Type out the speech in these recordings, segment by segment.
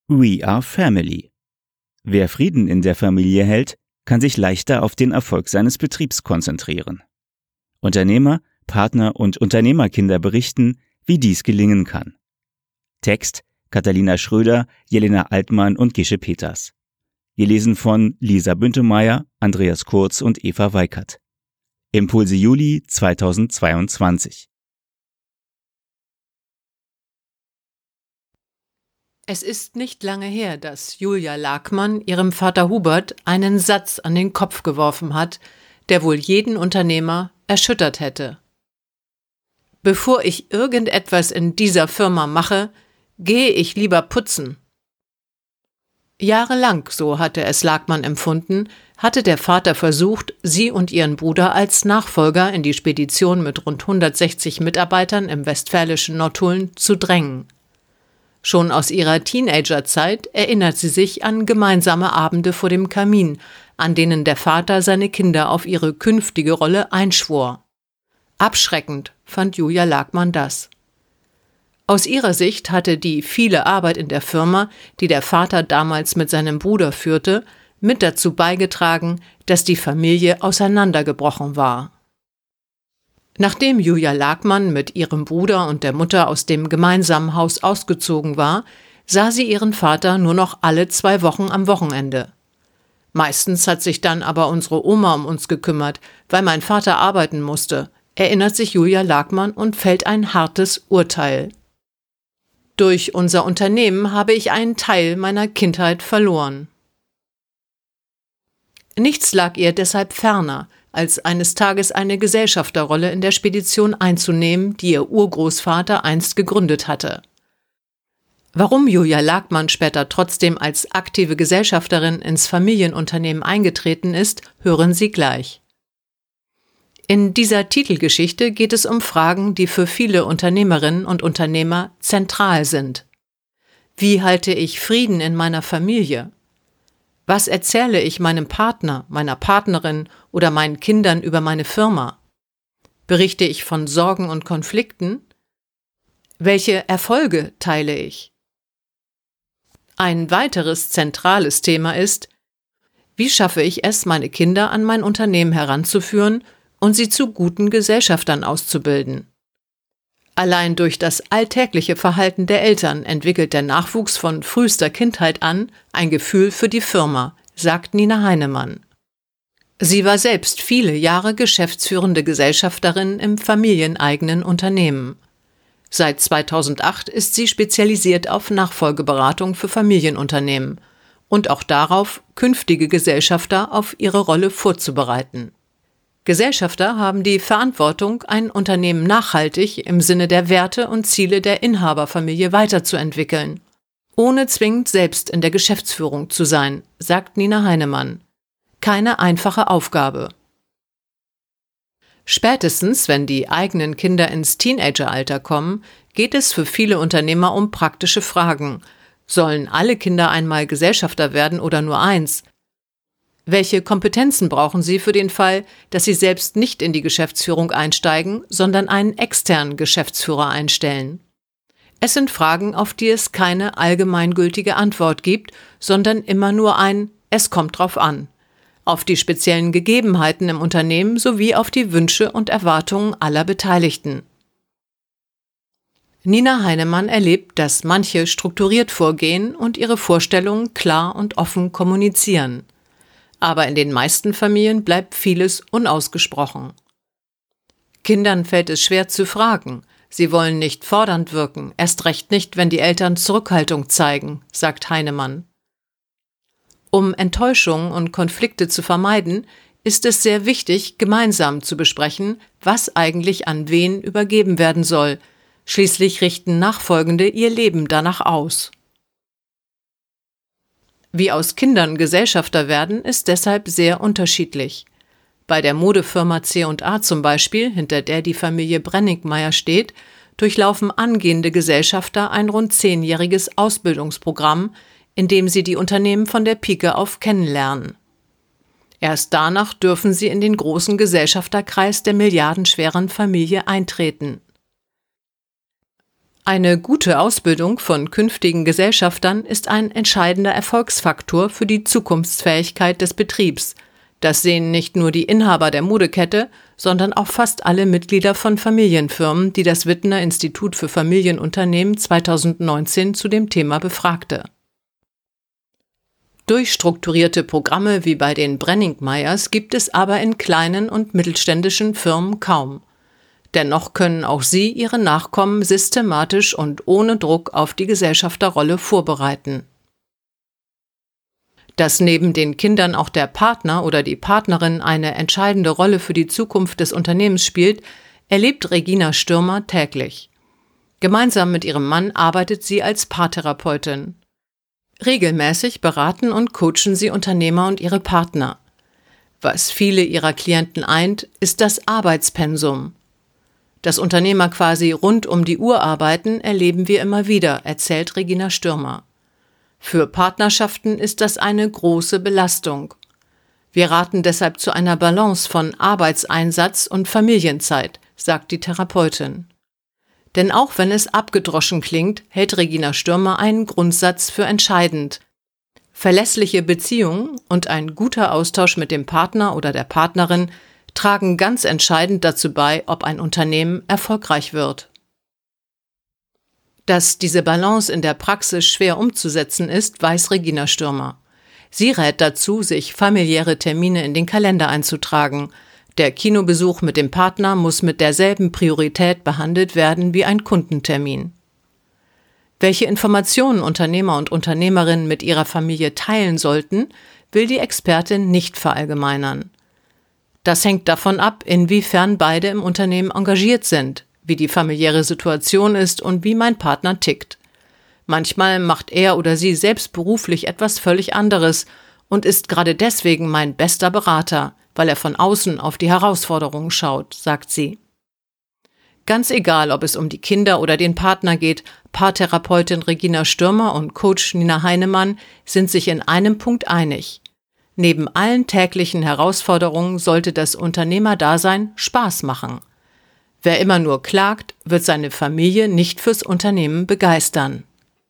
We are family. Wer Frieden in der Familie hält, kann sich leichter auf den Erfolg seines Betriebs konzentrieren. Unternehmer, Partner und Unternehmerkinder berichten, wie dies gelingen kann. Text: Katharina Schröder, Jelena Altmann und Gische Peters. Gelesen von Lisa Büntemeyer, Andreas Kurz und Eva Weikert. Impulse Juli 2022. Es ist nicht lange her, dass Julia Lagmann ihrem Vater Hubert einen Satz an den Kopf geworfen hat, der wohl jeden Unternehmer erschüttert hätte. Bevor ich irgendetwas in dieser Firma mache, gehe ich lieber putzen. Jahrelang, so hatte es Lagmann empfunden, hatte der Vater versucht, sie und ihren Bruder als Nachfolger in die Spedition mit rund 160 Mitarbeitern im westfälischen Nottuln zu drängen. Schon aus ihrer Teenagerzeit erinnert sie sich an gemeinsame Abende vor dem Kamin, an denen der Vater seine Kinder auf ihre künftige Rolle einschwor. Abschreckend fand Julia Lagmann das. Aus ihrer Sicht hatte die viele Arbeit in der Firma, die der Vater damals mit seinem Bruder führte, mit dazu beigetragen, dass die Familie auseinandergebrochen war. Nachdem Julia Lagmann mit ihrem Bruder und der Mutter aus dem gemeinsamen Haus ausgezogen war, sah sie ihren Vater nur noch alle 2 Wochen am Wochenende. Meistens hat sich dann aber unsere Oma um uns gekümmert, weil mein Vater arbeiten musste, erinnert sich Julia Lagmann und fällt ein hartes Urteil. Durch unser Unternehmen habe ich einen Teil meiner Kindheit verloren. Nichts lag ihr deshalb ferner, als eines Tages eine Gesellschafterrolle in der Spedition einzunehmen, die ihr Urgroßvater einst gegründet hatte. Warum Julia Lagmann später trotzdem als aktive Gesellschafterin ins Familienunternehmen eingetreten ist, hören Sie gleich. In dieser Titelgeschichte geht es um Fragen, die für viele Unternehmerinnen und Unternehmer zentral sind. Wie halte ich Frieden in meiner Familie? Was erzähle ich meinem Partner, meiner Partnerin oder meinen Kindern über meine Firma? Berichte ich von Sorgen und Konflikten? Welche Erfolge teile ich? Ein weiteres zentrales Thema ist, wie schaffe ich es, meine Kinder an mein Unternehmen heranzuführen und sie zu guten Gesellschaftern auszubilden? Allein durch das alltägliche Verhalten der Eltern entwickelt der Nachwuchs von frühester Kindheit an ein Gefühl für die Firma, sagt Nina Heinemann. Sie war selbst viele Jahre geschäftsführende Gesellschafterin im familieneigenen Unternehmen. Seit 2008 ist sie spezialisiert auf Nachfolgeberatung für Familienunternehmen und auch darauf, künftige Gesellschafter auf ihre Rolle vorzubereiten. Gesellschafter haben die Verantwortung, ein Unternehmen nachhaltig im Sinne der Werte und Ziele der Inhaberfamilie weiterzuentwickeln, ohne zwingend selbst in der Geschäftsführung zu sein, sagt Nina Heinemann. Keine einfache Aufgabe. Spätestens, wenn die eigenen Kinder ins Teenageralter kommen, geht es für viele Unternehmer um praktische Fragen. Sollen alle Kinder einmal Gesellschafter werden oder nur eins? Welche Kompetenzen brauchen sie für den Fall, dass sie selbst nicht in die Geschäftsführung einsteigen, sondern einen externen Geschäftsführer einstellen? Es sind Fragen, auf die es keine allgemeingültige Antwort gibt, sondern immer nur ein „Es kommt drauf an“, auf die speziellen Gegebenheiten im Unternehmen sowie auf die Wünsche und Erwartungen aller Beteiligten. Nina Heinemann erlebt, dass manche strukturiert vorgehen und ihre Vorstellungen klar und offen kommunizieren. Aber in den meisten Familien bleibt vieles unausgesprochen. Kindern fällt es schwer zu fragen. Sie wollen nicht fordernd wirken, erst recht nicht, wenn die Eltern Zurückhaltung zeigen, sagt Heinemann. Um Enttäuschungen und Konflikte zu vermeiden, ist es sehr wichtig, gemeinsam zu besprechen, was eigentlich an wen übergeben werden soll. Schließlich richten Nachfolgende ihr Leben danach aus. Wie aus Kindern Gesellschafter werden, ist deshalb sehr unterschiedlich. Bei der Modefirma C&A zum Beispiel, hinter der die Familie Brenningmeier steht, durchlaufen angehende Gesellschafter ein rund 10-jähriges Ausbildungsprogramm, in dem sie die Unternehmen von der Pike auf kennenlernen. Erst danach dürfen sie in den großen Gesellschafterkreis der milliardenschweren Familie eintreten. Eine gute Ausbildung von künftigen Gesellschaftern ist ein entscheidender Erfolgsfaktor für die Zukunftsfähigkeit des Betriebs. Das sehen nicht nur die Inhaber der Modekette, sondern auch fast alle Mitglieder von Familienfirmen, die das Wittner Institut für Familienunternehmen 2019 zu dem Thema befragte. Durchstrukturierte Programme wie bei den Brenningmeyers gibt es aber in kleinen und mittelständischen Firmen kaum. Dennoch können auch sie ihre Nachkommen systematisch und ohne Druck auf die Gesellschafterrolle vorbereiten. Dass neben den Kindern auch der Partner oder die Partnerin eine entscheidende Rolle für die Zukunft des Unternehmens spielt, erlebt Regina Stürmer täglich. Gemeinsam mit ihrem Mann arbeitet sie als Paartherapeutin. Regelmäßig beraten und coachen sie Unternehmer und ihre Partner. Was viele ihrer Klienten eint, ist das Arbeitspensum. Dass Unternehmer quasi rund um die Uhr arbeiten, erleben wir immer wieder, erzählt Regina Stürmer. Für Partnerschaften ist das eine große Belastung. Wir raten deshalb zu einer Balance von Arbeitseinsatz und Familienzeit, sagt die Therapeutin. Denn auch wenn es abgedroschen klingt, hält Regina Stürmer einen Grundsatz für entscheidend. Verlässliche Beziehungen und ein guter Austausch mit dem Partner oder der Partnerin tragen ganz entscheidend dazu bei, ob ein Unternehmen erfolgreich wird. Dass diese Balance in der Praxis schwer umzusetzen ist, weiß Regina Stürmer. Sie rät dazu, sich familiäre Termine in den Kalender einzutragen. Der Kinobesuch mit dem Partner muss mit derselben Priorität behandelt werden wie ein Kundentermin. Welche Informationen Unternehmer und Unternehmerinnen mit ihrer Familie teilen sollten, will die Expertin nicht verallgemeinern. Das hängt davon ab, inwiefern beide im Unternehmen engagiert sind, wie die familiäre Situation ist und wie mein Partner tickt. Manchmal macht er oder sie selbst beruflich etwas völlig anderes und ist gerade deswegen mein bester Berater, weil er von außen auf die Herausforderungen schaut, sagt sie. Ganz egal, ob es um die Kinder oder den Partner geht, Paartherapeutin Regina Stürmer und Coach Nina Heinemann sind sich in einem Punkt einig. Neben allen täglichen Herausforderungen sollte das Unternehmerdasein Spaß machen. Wer immer nur klagt, wird seine Familie nicht fürs Unternehmen begeistern.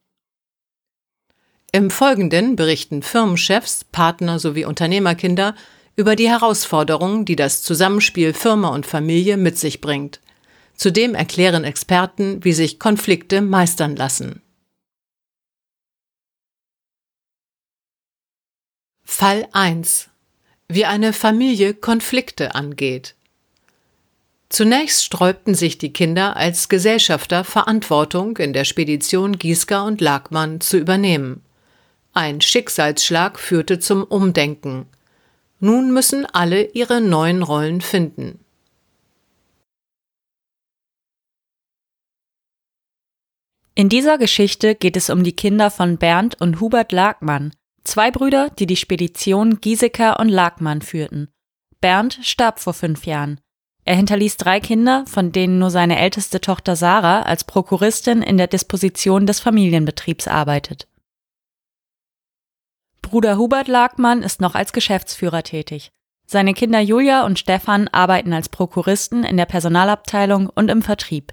Im Folgenden berichten Firmenchefs, Partner sowie Unternehmerkinder über die Herausforderungen, die das Zusammenspiel Firma und Familie mit sich bringt. Zudem erklären Experten, wie sich Konflikte meistern lassen. Fall 1. Wie eine Familie Konflikte angeht. Zunächst sträubten sich die Kinder als Gesellschafter Verantwortung in der Spedition Giesger und Lagmann zu übernehmen. Ein Schicksalsschlag führte zum Umdenken. Nun müssen alle ihre neuen Rollen finden. In dieser Geschichte geht es um die Kinder von Bernd und Hubert Lagmann, zwei Brüder, die die Spedition Giesecke und Lagmann führten. Bernd starb vor 5 Jahren. Er hinterließ 3 Kinder, von denen nur seine älteste Tochter Sarah als Prokuristin in der Disposition des Familienbetriebs arbeitet. Bruder Hubert Lagmann ist noch als Geschäftsführer tätig. Seine Kinder Julia und Stefan arbeiten als Prokuristen in der Personalabteilung und im Vertrieb.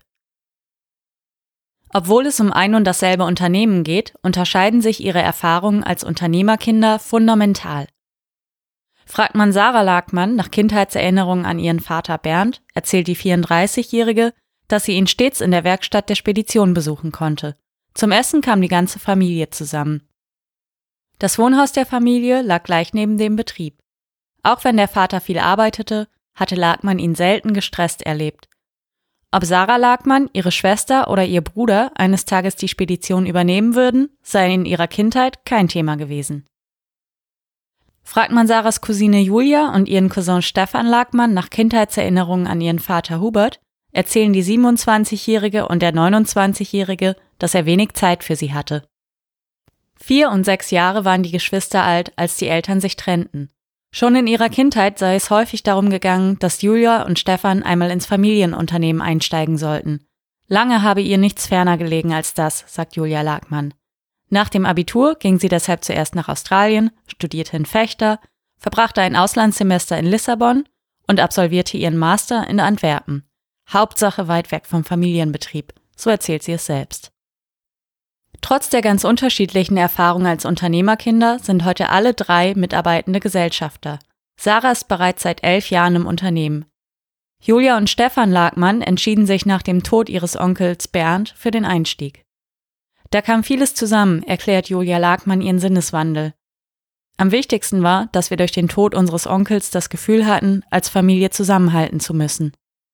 Obwohl es um ein und dasselbe Unternehmen geht, unterscheiden sich ihre Erfahrungen als Unternehmerkinder fundamental. Fragt man Sarah Lagmann nach Kindheitserinnerungen an ihren Vater Bernd, erzählt die 34-Jährige, dass sie ihn stets in der Werkstatt der Spedition besuchen konnte. Zum Essen kam die ganze Familie zusammen. Das Wohnhaus der Familie lag gleich neben dem Betrieb. Auch wenn der Vater viel arbeitete, hatte Lagmann ihn selten gestresst erlebt. Ob Sarah Lagmann, ihre Schwester oder ihr Bruder eines Tages die Spedition übernehmen würden, sei in ihrer Kindheit kein Thema gewesen. Fragt man Sarahs Cousine Julia und ihren Cousin Stefan Lagmann nach Kindheitserinnerungen an ihren Vater Hubert, erzählen die 27-Jährige und der 29-Jährige, dass er wenig Zeit für sie hatte. 4 und 6 Jahre waren die Geschwister alt, als die Eltern sich trennten. Schon in ihrer Kindheit sei es häufig darum gegangen, dass Julia und Stefan einmal ins Familienunternehmen einsteigen sollten. Lange habe ihr nichts ferner gelegen als das, sagt Julia Lagmann. Nach dem Abitur ging sie deshalb zuerst nach Australien, studierte in Vechta, verbrachte ein Auslandssemester in Lissabon und absolvierte ihren Master in Antwerpen. Hauptsache weit weg vom Familienbetrieb, So erzählt sie es selbst. Trotz der ganz unterschiedlichen Erfahrungen als Unternehmerkinder sind heute alle 3 mitarbeitende Gesellschafter. Sarah ist bereits seit 11 Jahren im Unternehmen. Julia und Stefan Lagmann entschieden sich nach dem Tod ihres Onkels Bernd für den Einstieg. Da kam vieles zusammen, erklärt Julia Lagmann ihren Sinneswandel. Am wichtigsten war, dass wir durch den Tod unseres Onkels das Gefühl hatten, als Familie zusammenhalten zu müssen.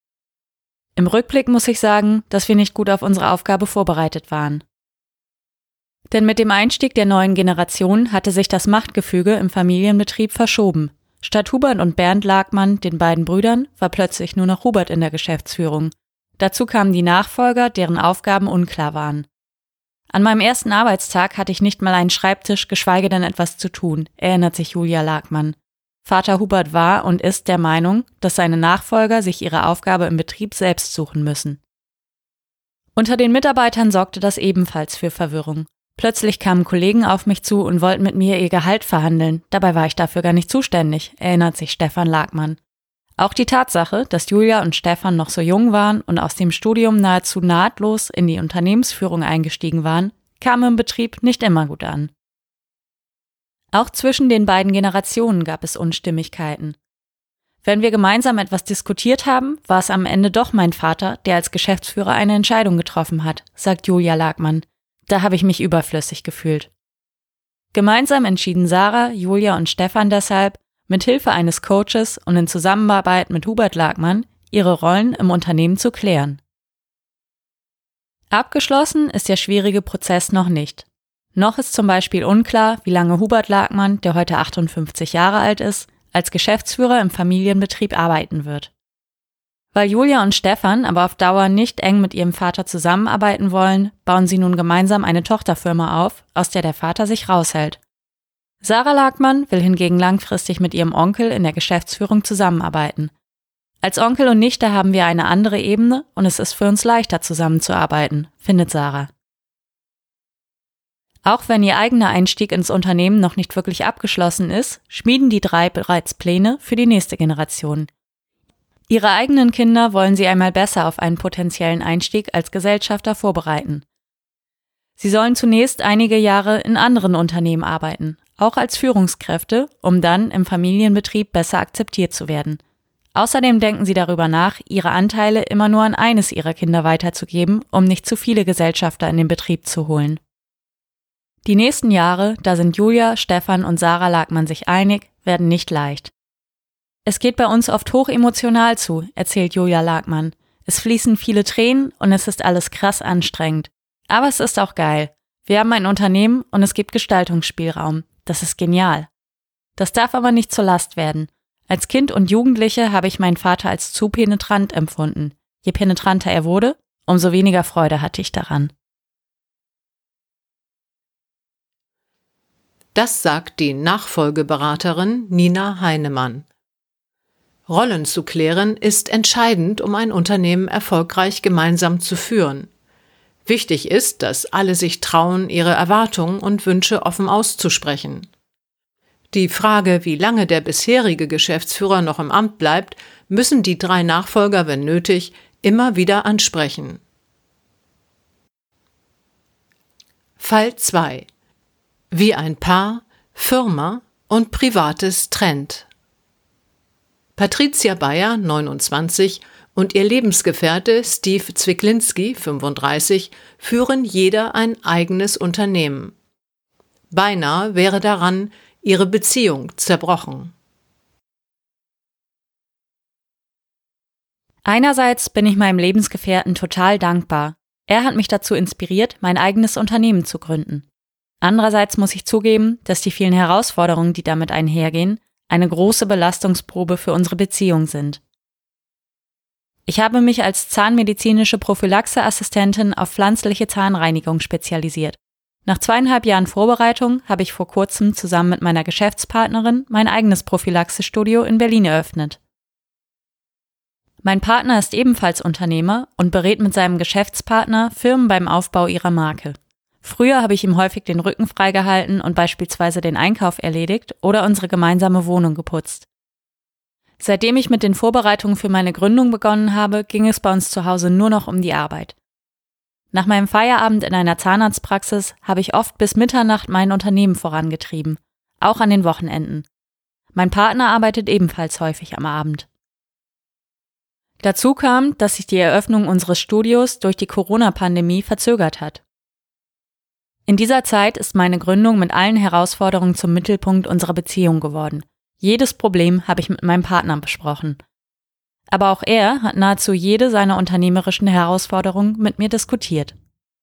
Im Rückblick muss ich sagen, dass wir nicht gut auf unsere Aufgabe vorbereitet waren. Denn mit dem Einstieg der neuen Generation hatte sich das Machtgefüge im Familienbetrieb verschoben. Statt Hubert und Bernd Lagmann, den beiden Brüdern, war plötzlich nur noch Hubert in der Geschäftsführung. Dazu kamen die Nachfolger, deren Aufgaben unklar waren. An meinem ersten Arbeitstag hatte ich nicht mal einen Schreibtisch, geschweige denn etwas zu tun, erinnert sich Julia Lagmann. Vater Hubert war und ist der Meinung, dass seine Nachfolger sich ihre Aufgabe im Betrieb selbst suchen müssen. Unter den Mitarbeitern sorgte das ebenfalls für Verwirrung. Plötzlich kamen Kollegen auf mich zu und wollten mit mir ihr Gehalt verhandeln. Dabei war ich dafür gar nicht zuständig, erinnert sich Stefan Lagmann. Auch die Tatsache, dass Julia und Stefan noch so jung waren und aus dem Studium nahezu nahtlos in die Unternehmensführung eingestiegen waren, kam im Betrieb nicht immer gut an. Auch zwischen den beiden Generationen gab es Unstimmigkeiten. Wenn wir gemeinsam etwas diskutiert haben, war es am Ende doch mein Vater, der als Geschäftsführer eine Entscheidung getroffen hat, sagt Julia Lagmann. Da habe ich mich überflüssig gefühlt. Gemeinsam entschieden Sarah, Julia und Stefan deshalb, mit Hilfe eines Coaches und in Zusammenarbeit mit Hubert Lagmann, ihre Rollen im Unternehmen zu klären. Abgeschlossen ist der schwierige Prozess noch nicht. Noch ist zum Beispiel unklar, wie lange Hubert Lagmann, der heute 58 Jahre alt ist, als Geschäftsführer im Familienbetrieb arbeiten wird. Weil Julia und Stefan aber auf Dauer nicht eng mit ihrem Vater zusammenarbeiten wollen, bauen sie nun gemeinsam eine Tochterfirma auf, aus der der Vater sich raushält. Sarah Lagmann will hingegen langfristig mit ihrem Onkel in der Geschäftsführung zusammenarbeiten. Als Onkel und Nichte haben wir eine andere Ebene und es ist für uns leichter zusammenzuarbeiten, findet Sarah. Auch wenn ihr eigener Einstieg ins Unternehmen noch nicht wirklich abgeschlossen ist, schmieden die 3 bereits Pläne für die nächste Generation. Ihre eigenen Kinder wollen sie einmal besser auf einen potenziellen Einstieg als Gesellschafter vorbereiten. Sie sollen zunächst einige Jahre in anderen Unternehmen arbeiten, auch als Führungskräfte, um dann im Familienbetrieb besser akzeptiert zu werden. Außerdem denken sie darüber nach, ihre Anteile immer nur an eines ihrer Kinder weiterzugeben, um nicht zu viele Gesellschafter in den Betrieb zu holen. Die nächsten Jahre, da sind Julia, Stefan und Sarah Lagmann sich einig, werden nicht leicht. Es geht bei uns oft hochemotional zu, erzählt Julia Lagmann. Es fließen viele Tränen und es ist alles krass anstrengend. Aber es ist auch geil. Wir haben ein Unternehmen und es gibt Gestaltungsspielraum. Das ist genial. Das darf aber nicht zur Last werden. Als Kind und Jugendliche habe ich meinen Vater als zu penetrant empfunden. Je penetranter er wurde, umso weniger Freude hatte ich daran. Das sagt die Nachfolgeberaterin Nina Heinemann. Rollen zu klären ist entscheidend, um ein Unternehmen erfolgreich gemeinsam zu führen. Wichtig ist, dass alle sich trauen, ihre Erwartungen und Wünsche offen auszusprechen. Die Frage, wie lange der bisherige Geschäftsführer noch im Amt bleibt, müssen die 3 Nachfolger, wenn nötig, immer wieder ansprechen. Fall 2. Wie ein Paar, Firma und Privates trennt. Patricia Bayer, 29, und ihr Lebensgefährte Steve Zwicklinski, 35, führen jeder ein eigenes Unternehmen. Beinahe wäre daran ihre Beziehung zerbrochen. Einerseits bin ich meinem Lebensgefährten total dankbar. Er hat mich dazu inspiriert, mein eigenes Unternehmen zu gründen. Andererseits muss ich zugeben, dass die vielen Herausforderungen, die damit einhergehen, eine große Belastungsprobe für unsere Beziehung sind. Ich habe mich als zahnmedizinische Prophylaxe-Assistentin auf pflanzliche Zahnreinigung spezialisiert. Nach 2,5 Jahren Vorbereitung habe ich vor kurzem zusammen mit meiner Geschäftspartnerin mein eigenes Prophylaxe-Studio in Berlin eröffnet. Mein Partner ist ebenfalls Unternehmer und berät mit seinem Geschäftspartner Firmen beim Aufbau ihrer Marke. Früher habe ich ihm häufig den Rücken freigehalten und beispielsweise den Einkauf erledigt oder unsere gemeinsame Wohnung geputzt. Seitdem ich mit den Vorbereitungen für meine Gründung begonnen habe, ging es bei uns zu Hause nur noch um die Arbeit. Nach meinem Feierabend in einer Zahnarztpraxis habe ich oft bis Mitternacht mein Unternehmen vorangetrieben, auch an den Wochenenden. Mein Partner arbeitet ebenfalls häufig am Abend. Dazu kam, dass sich die Eröffnung unseres Studios durch die Corona-Pandemie verzögert hat. In dieser Zeit ist meine Gründung mit allen Herausforderungen zum Mittelpunkt unserer Beziehung geworden. Jedes Problem habe ich mit meinem Partner besprochen. Aber auch er hat nahezu jede seiner unternehmerischen Herausforderungen mit mir diskutiert.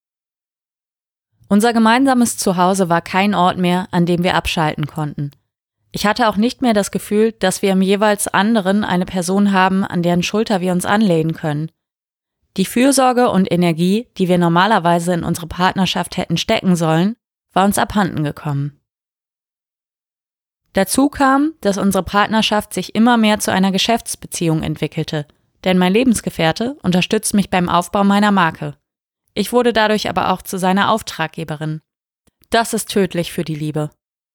Unser gemeinsames Zuhause war kein Ort mehr, an dem wir abschalten konnten. Ich hatte auch nicht mehr das Gefühl, dass wir im jeweils anderen eine Person haben, an deren Schulter wir uns anlehnen können. Die Fürsorge und Energie, die wir normalerweise in unsere Partnerschaft hätten stecken sollen, war uns abhanden gekommen. Dazu kam, dass unsere Partnerschaft sich immer mehr zu einer Geschäftsbeziehung entwickelte, denn mein Lebensgefährte unterstützt mich beim Aufbau meiner Marke. Ich wurde dadurch aber auch zu seiner Auftraggeberin. Das ist tödlich für die Liebe.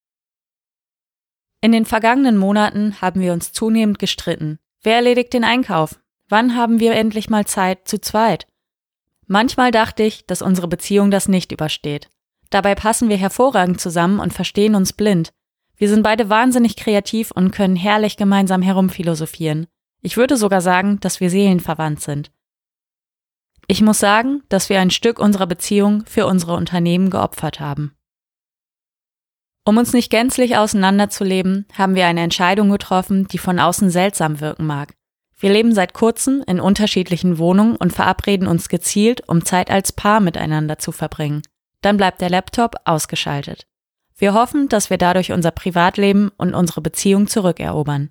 In den vergangenen Monaten haben wir uns zunehmend gestritten. Wer erledigt den Einkauf? Wann haben wir endlich mal Zeit zu zweit? Manchmal dachte ich, dass unsere Beziehung das nicht übersteht. Dabei passen wir hervorragend zusammen und verstehen uns blind. Wir sind beide wahnsinnig kreativ und können herrlich gemeinsam herumphilosophieren. Ich würde sogar sagen, dass wir seelenverwandt sind. Ich muss sagen, dass wir ein Stück unserer Beziehung für unsere Unternehmen geopfert haben. Um uns nicht gänzlich auseinanderzuleben, haben wir eine Entscheidung getroffen, die von außen seltsam wirken mag. Wir leben seit kurzem in unterschiedlichen Wohnungen und verabreden uns gezielt, um Zeit als Paar miteinander zu verbringen. Dann bleibt der Laptop ausgeschaltet. Wir hoffen, dass wir dadurch unser Privatleben und unsere Beziehung zurückerobern.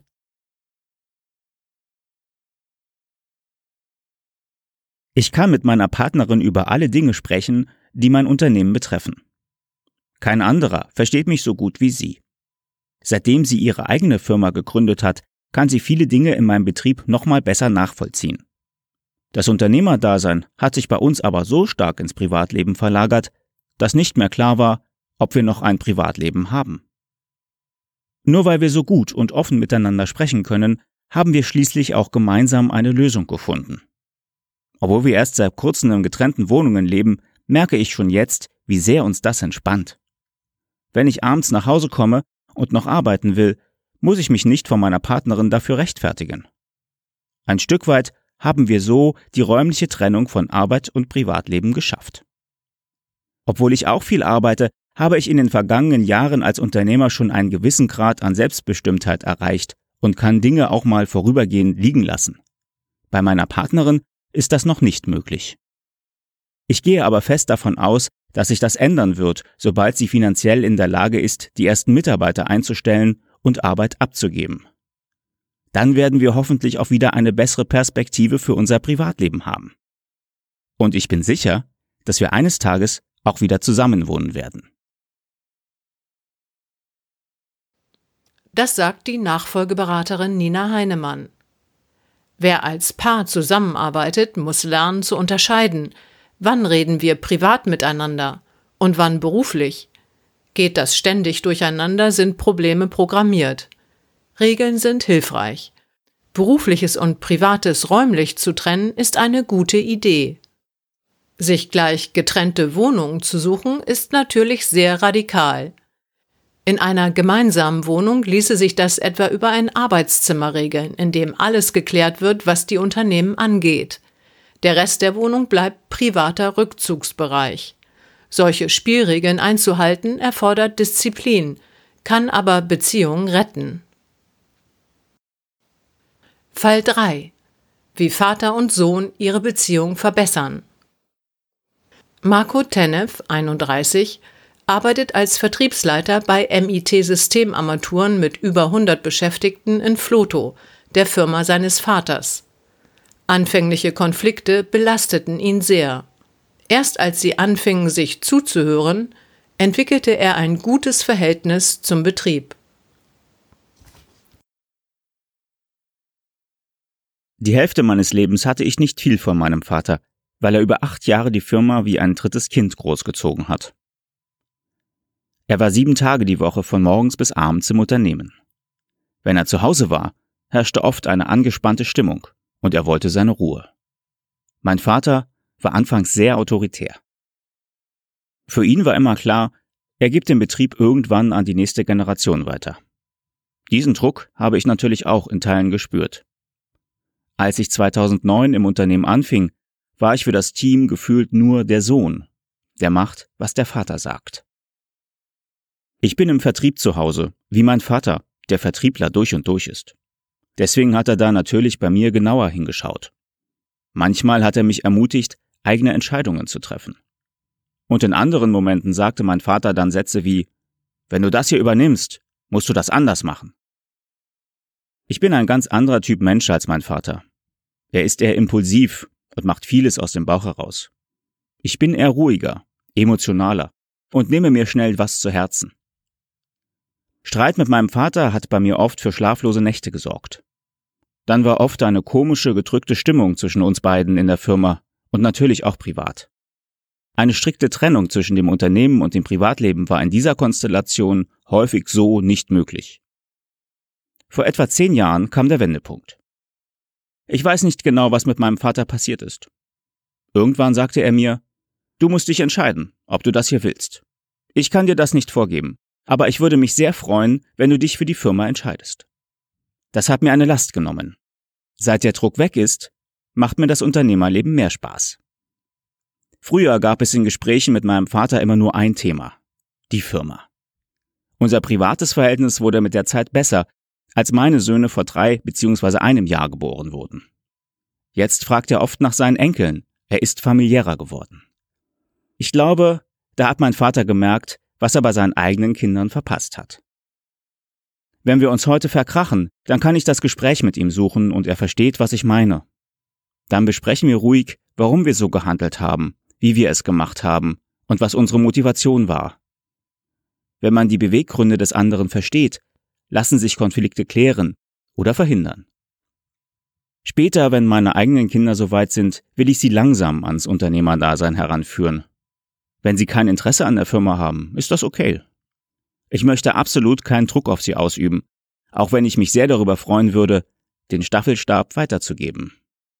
Ich kann mit meiner Partnerin über alle Dinge sprechen, die mein Unternehmen betreffen. Kein anderer versteht mich so gut wie sie. Seitdem sie ihre eigene Firma gegründet hat, kann sie viele Dinge in meinem Betrieb nochmal besser nachvollziehen. Das Unternehmerdasein hat sich bei uns aber so stark ins Privatleben verlagert, dass nicht mehr klar war, ob wir noch ein Privatleben haben. Nur weil wir so gut und offen miteinander sprechen können, haben wir schließlich auch gemeinsam eine Lösung gefunden. Obwohl wir erst seit kurzem in getrennten Wohnungen leben, merke ich schon jetzt, wie sehr uns das entspannt. Wenn ich abends nach Hause komme und noch arbeiten will, muss ich mich nicht von meiner Partnerin dafür rechtfertigen. Ein Stück weit haben wir so die räumliche Trennung von Arbeit und Privatleben geschafft. Obwohl ich auch viel arbeite, habe ich in den vergangenen Jahren als Unternehmer schon einen gewissen Grad an Selbstbestimmtheit erreicht und kann Dinge auch mal vorübergehend liegen lassen. Bei meiner Partnerin ist das noch nicht möglich. Ich gehe aber fest davon aus, dass sich das ändern wird, sobald sie finanziell in der Lage ist, die ersten Mitarbeiter einzustellen und Arbeit abzugeben. Dann werden wir hoffentlich auch wieder eine bessere Perspektive für unser Privatleben haben. Und ich bin sicher, dass wir eines Tages auch wieder zusammenwohnen werden. Das sagt die Nachfolgeberaterin Nina Heinemann. Wer als Paar zusammenarbeitet, muss lernen zu unterscheiden, wann reden wir privat miteinander und wann beruflich. Geht das ständig durcheinander, sind Probleme programmiert. Regeln sind hilfreich. Berufliches und Privates räumlich zu trennen, ist eine gute Idee. Sich gleich getrennte Wohnungen zu suchen, ist natürlich sehr radikal. In einer gemeinsamen Wohnung ließe sich das etwa über ein Arbeitszimmer regeln, in dem alles geklärt wird, was die Unternehmen angeht. Der Rest der Wohnung bleibt privater Rückzugsbereich. Solche Spielregeln einzuhalten erfordert Disziplin, kann aber Beziehungen retten. Fall 3. Wie Vater und Sohn ihre Beziehung verbessern. Marco Tenev, 31, arbeitet als Vertriebsleiter bei MIT Systemarmaturen mit über 100 Beschäftigten in Floto, der Firma seines Vaters. Anfängliche Konflikte belasteten ihn sehr. Erst als sie anfingen, sich zuzuhören, entwickelte er ein gutes Verhältnis zum Betrieb. Die Hälfte meines Lebens hatte ich nicht viel von meinem Vater, weil er über 8 Jahre die Firma wie ein drittes Kind großgezogen hat. Er war 7 Tage die Woche von morgens bis abends im Unternehmen. Wenn er zu Hause war, herrschte oft eine angespannte Stimmung und er wollte seine Ruhe. Mein Vater war anfangs sehr autoritär. Für ihn war immer klar, er gibt den Betrieb irgendwann an die nächste Generation weiter. Diesen Druck habe ich natürlich auch in Teilen gespürt. Als ich 2009 im Unternehmen anfing, war ich für das Team gefühlt nur der Sohn, der macht, was der Vater sagt. Ich bin im Vertrieb zu Hause, wie mein Vater, der Vertriebler durch und durch ist. Deswegen hat er da natürlich bei mir genauer hingeschaut. Manchmal hat er mich ermutigt, eigene Entscheidungen zu treffen. Und in anderen Momenten sagte mein Vater dann Sätze wie: Wenn du das hier übernimmst, musst du das anders machen. Ich bin ein ganz anderer Typ Mensch als mein Vater. Er ist eher impulsiv und macht vieles aus dem Bauch heraus. Ich bin eher ruhiger, emotionaler und nehme mir schnell was zu Herzen. Streit mit meinem Vater hat bei mir oft für schlaflose Nächte gesorgt. Dann war oft eine komische, gedrückte Stimmung zwischen uns beiden in der Firma und natürlich auch privat. Eine strikte Trennung zwischen dem Unternehmen und dem Privatleben war in dieser Konstellation häufig so nicht möglich. Vor etwa 10 Jahren kam der Wendepunkt. Ich weiß nicht genau, was mit meinem Vater passiert ist. Irgendwann sagte er mir: Du musst dich entscheiden, ob du das hier willst. Ich kann dir das nicht vorgeben, aber ich würde mich sehr freuen, wenn du dich für die Firma entscheidest. Das hat mir eine Last genommen. Seit der Druck weg ist, macht mir das Unternehmerleben mehr Spaß. Früher gab es in Gesprächen mit meinem Vater immer nur ein Thema: die Firma. Unser privates Verhältnis wurde mit der Zeit besser, als meine Söhne vor 3 bzw. einem Jahr geboren wurden. Jetzt fragt er oft nach seinen Enkeln, er ist familiärer geworden. Ich glaube, da hat mein Vater gemerkt, was er bei seinen eigenen Kindern verpasst hat. Wenn wir uns heute verkrachen, dann kann ich das Gespräch mit ihm suchen und er versteht, was ich meine. Dann besprechen wir ruhig, warum wir so gehandelt haben, wie wir es gemacht haben und was unsere Motivation war. Wenn man die Beweggründe des anderen versteht, lassen sich Konflikte klären oder verhindern. Später, wenn meine eigenen Kinder soweit sind, will ich sie langsam ans Unternehmerdasein heranführen. Wenn sie kein Interesse an der Firma haben, ist das okay. Ich möchte absolut keinen Druck auf sie ausüben, auch wenn ich mich sehr darüber freuen würde, den Staffelstab weiterzugeben.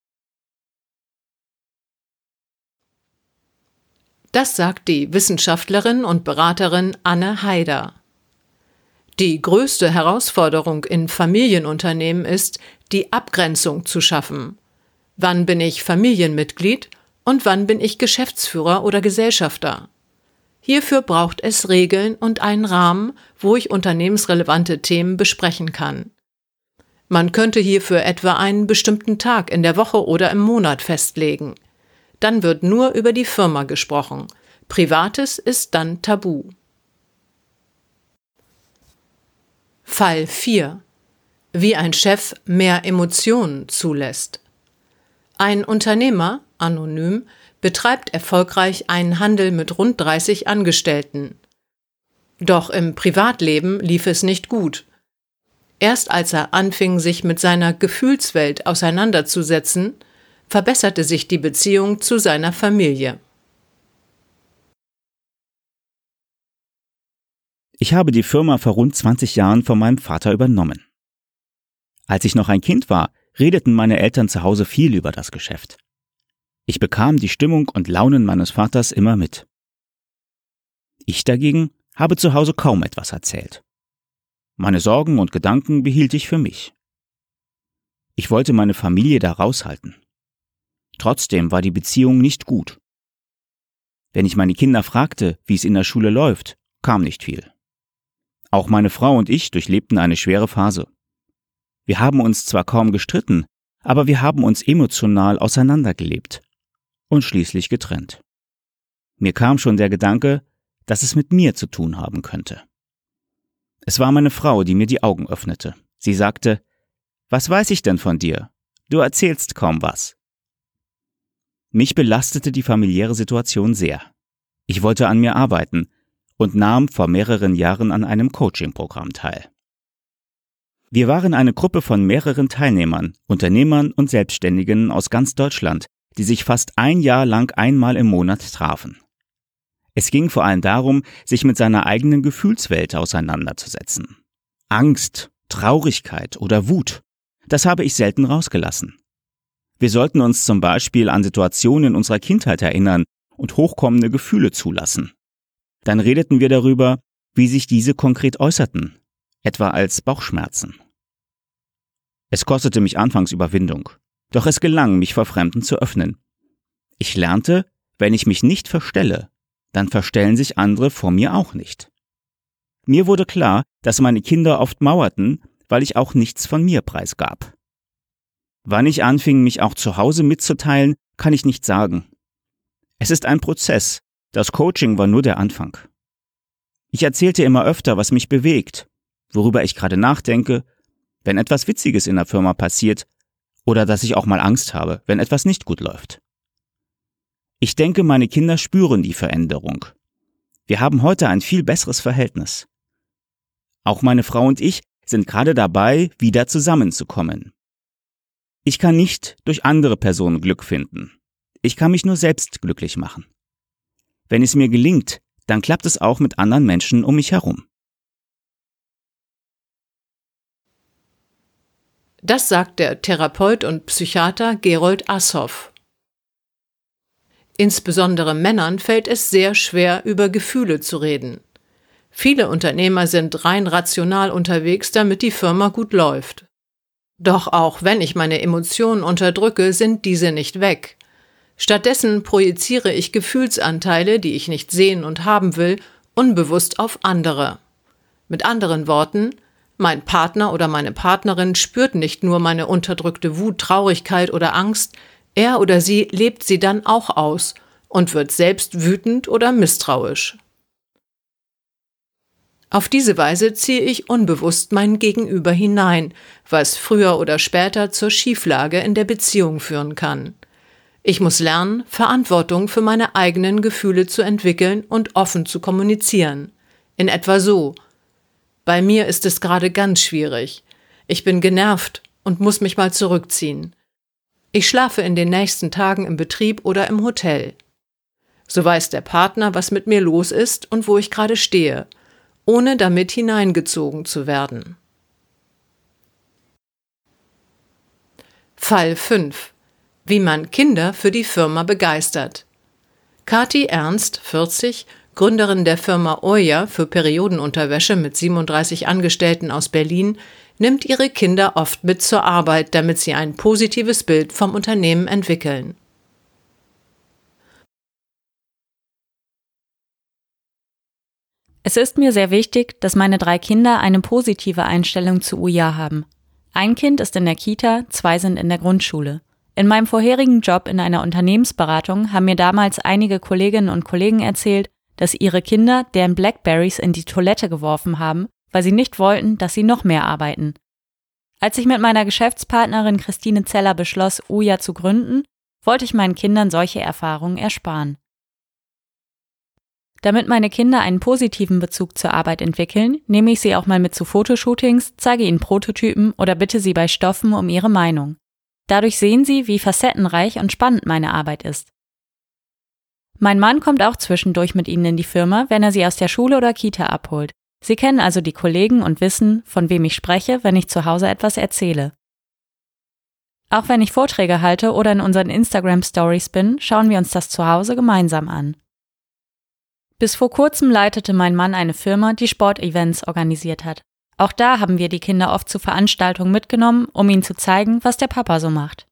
Das sagt die Wissenschaftlerin und Beraterin Anne Haider. Die größte Herausforderung in Familienunternehmen ist, die Abgrenzung zu schaffen. Wann bin ich Familienmitglied und wann bin ich Geschäftsführer oder Gesellschafter? Hierfür braucht es Regeln und einen Rahmen, wo ich unternehmensrelevante Themen besprechen kann. Man könnte hierfür etwa einen bestimmten Tag in der Woche oder im Monat festlegen. Dann wird nur über die Firma gesprochen. Privates ist dann tabu. Fall 4. Wie ein Chef mehr Emotionen zulässt. Ein Unternehmer, anonym, betreibt erfolgreich einen Handel mit rund 30 Angestellten. Doch im Privatleben lief es nicht gut. Erst als er anfing, sich mit seiner Gefühlswelt auseinanderzusetzen, verbesserte sich die Beziehung zu seiner Familie. Ich habe die Firma vor rund 20 Jahren von meinem Vater übernommen. Als ich noch ein Kind war, redeten meine Eltern zu Hause viel über das Geschäft. Ich bekam die Stimmung und Launen meines Vaters immer mit. Ich dagegen habe zu Hause kaum etwas erzählt. Meine Sorgen und Gedanken behielt ich für mich. Ich wollte meine Familie da raushalten. Trotzdem war die Beziehung nicht gut. Wenn ich meine Kinder fragte, wie es in der Schule läuft, kam nicht viel. Auch meine Frau und ich durchlebten eine schwere Phase. Wir haben uns zwar kaum gestritten, aber wir haben uns emotional auseinandergelebt und schließlich getrennt. Mir kam schon der Gedanke, dass es mit mir zu tun haben könnte. Es war meine Frau, die mir die Augen öffnete. Sie sagte: Was weiß ich denn von dir? Du erzählst kaum was. Mich belastete die familiäre Situation sehr. Ich wollte an mir arbeiten und nahm vor mehreren Jahren an einem Coaching-Programm teil. Wir waren eine Gruppe von mehreren Teilnehmern, Unternehmern und Selbstständigen aus ganz Deutschland, die sich fast ein Jahr lang einmal im Monat trafen. Es ging vor allem darum, sich mit seiner eigenen Gefühlswelt auseinanderzusetzen. Angst, Traurigkeit oder Wut, das habe ich selten rausgelassen. Wir sollten uns zum Beispiel an Situationen unserer Kindheit erinnern und hochkommende Gefühle zulassen. Dann redeten wir darüber, wie sich diese konkret äußerten, etwa als Bauchschmerzen. Es kostete mich anfangs Überwindung, doch es gelang, mich vor Fremden zu öffnen. Ich lernte, wenn ich mich nicht verstelle, dann verstellen sich andere vor mir auch nicht. Mir wurde klar, dass meine Kinder oft mauerten, weil ich auch nichts von mir preisgab. Wann ich anfing, mich auch zu Hause mitzuteilen, kann ich nicht sagen. Es ist ein Prozess, das Coaching war nur der Anfang. Ich erzählte immer öfter, was mich bewegt, worüber ich gerade nachdenke, wenn etwas Witziges in der Firma passiert oder dass ich auch mal Angst habe, wenn etwas nicht gut läuft. Ich denke, meine Kinder spüren die Veränderung. Wir haben heute ein viel besseres Verhältnis. Auch meine Frau und ich sind gerade dabei, wieder zusammenzukommen. Ich kann nicht durch andere Personen Glück finden. Ich kann mich nur selbst glücklich machen. Wenn es mir gelingt, dann klappt es auch mit anderen Menschen um mich herum. Das sagt der Therapeut und Psychiater Gerold Ashoff. Insbesondere Männern fällt es sehr schwer, über Gefühle zu reden. Viele Unternehmer sind rein rational unterwegs, damit die Firma gut läuft. Doch auch wenn ich meine Emotionen unterdrücke, sind diese nicht weg. Stattdessen projiziere ich Gefühlsanteile, die ich nicht sehen und haben will, unbewusst auf andere. Mit anderen Worten, mein Partner oder meine Partnerin spürt nicht nur meine unterdrückte Wut, Traurigkeit oder Angst, er oder sie lebt sie dann auch aus und wird selbst wütend oder misstrauisch. Auf diese Weise ziehe ich unbewusst mein Gegenüber hinein, was früher oder später zur Schieflage in der Beziehung führen kann. Ich muss lernen, Verantwortung für meine eigenen Gefühle zu entwickeln und offen zu kommunizieren. In etwa so: Bei mir ist es gerade ganz schwierig. Ich bin genervt und muss mich mal zurückziehen. Ich schlafe in den nächsten Tagen im Betrieb oder im Hotel. So weiß der Partner, was mit mir los ist und wo ich gerade stehe, ohne damit hineingezogen zu werden. Fall 5. Wie man Kinder für die Firma begeistert. Kathi Ernst, 40, Gründerin der Firma Oya für Periodenunterwäsche mit 37 Angestellten aus Berlin, nimmt ihre Kinder oft mit zur Arbeit, damit sie ein positives Bild vom Unternehmen entwickeln. Es ist mir sehr wichtig, dass meine 3 Kinder eine positive Einstellung zu Ouya haben. Ein Kind ist in der Kita, 2 sind in der Grundschule. In meinem vorherigen Job in einer Unternehmensberatung haben mir damals einige Kolleginnen und Kollegen erzählt, dass ihre Kinder deren Blackberries in die Toilette geworfen haben, weil sie nicht wollten, dass sie noch mehr arbeiten. Als ich mit meiner Geschäftspartnerin Christine Zeller beschloss, Ouya zu gründen, wollte ich meinen Kindern solche Erfahrungen ersparen. Damit meine Kinder einen positiven Bezug zur Arbeit entwickeln, nehme ich sie auch mal mit zu Fotoshootings, zeige ihnen Prototypen oder bitte sie bei Stoffen um ihre Meinung. Dadurch sehen sie, wie facettenreich und spannend meine Arbeit ist. Mein Mann kommt auch zwischendurch mit ihnen in die Firma, wenn er sie aus der Schule oder Kita abholt. Sie kennen also die Kollegen und wissen, von wem ich spreche, wenn ich zu Hause etwas erzähle. Auch wenn ich Vorträge halte oder in unseren Instagram-Stories bin, schauen wir uns das zu Hause gemeinsam an. Bis vor kurzem leitete mein Mann eine Firma, die Sportevents organisiert hat. Auch da haben wir die Kinder oft zu Veranstaltungen mitgenommen, um ihnen zu zeigen, was der Papa so macht.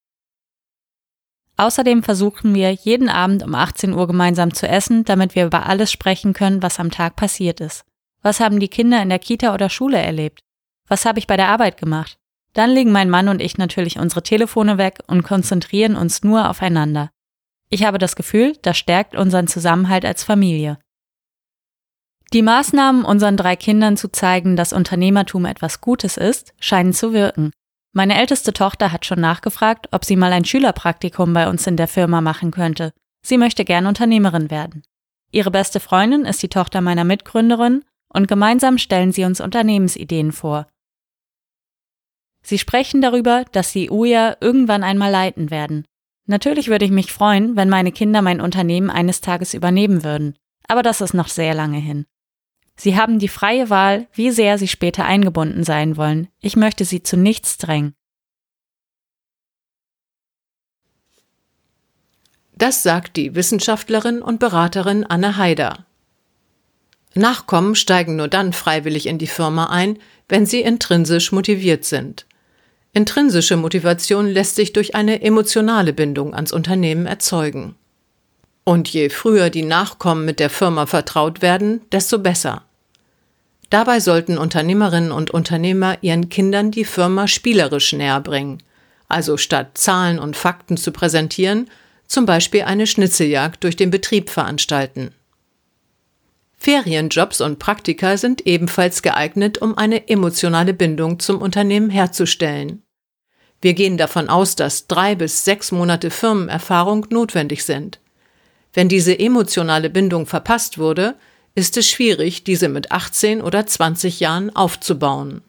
Außerdem versuchen wir, jeden Abend um 18 Uhr gemeinsam zu essen, damit wir über alles sprechen können, was am Tag passiert ist. Was haben die Kinder in der Kita oder Schule erlebt? Was habe ich bei der Arbeit gemacht? Dann legen mein Mann und ich natürlich unsere Telefone weg und konzentrieren uns nur aufeinander. Ich habe das Gefühl, das stärkt unseren Zusammenhalt als Familie. Die Maßnahmen, unseren 3 Kindern zu zeigen, dass Unternehmertum etwas Gutes ist, scheinen zu wirken. Meine älteste Tochter hat schon nachgefragt, ob sie mal ein Schülerpraktikum bei uns in der Firma machen könnte. Sie möchte gern Unternehmerin werden. Ihre beste Freundin ist die Tochter meiner Mitgründerin und gemeinsam stellen sie uns Unternehmensideen vor. Sie sprechen darüber, dass sie Ouya irgendwann einmal leiten werden. Natürlich würde ich mich freuen, wenn meine Kinder mein Unternehmen eines Tages übernehmen würden, aber das ist noch sehr lange hin. Sie haben die freie Wahl, wie sehr sie später eingebunden sein wollen. Ich möchte sie zu nichts drängen. Das sagt die Wissenschaftlerin und Beraterin Anne Haider. Nachkommen steigen nur dann freiwillig in die Firma ein, wenn sie intrinsisch motiviert sind. Intrinsische Motivation lässt sich durch eine emotionale Bindung ans Unternehmen erzeugen. Und je früher die Nachkommen mit der Firma vertraut werden, desto besser. Dabei sollten Unternehmerinnen und Unternehmer ihren Kindern die Firma spielerisch näher bringen, also statt Zahlen und Fakten zu präsentieren, zum Beispiel eine Schnitzeljagd durch den Betrieb veranstalten. Ferienjobs und Praktika sind ebenfalls geeignet, um eine emotionale Bindung zum Unternehmen herzustellen. Wir gehen davon aus, dass 3 bis 6 Monate Firmenerfahrung notwendig sind. Wenn diese emotionale Bindung verpasst wurde, ist es schwierig, diese mit 18 oder 20 Jahren aufzubauen.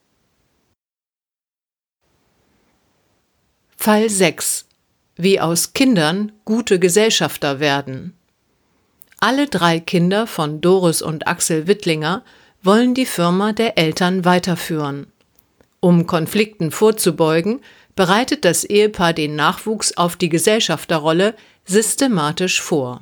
Fall 6. Wie aus Kindern gute Gesellschafter werden. Alle 3 Kinder von Doris und Axel Wittlinger wollen die Firma der Eltern weiterführen. Um Konflikten vorzubeugen, bereitet das Ehepaar den Nachwuchs auf die Gesellschafterrolle systematisch vor.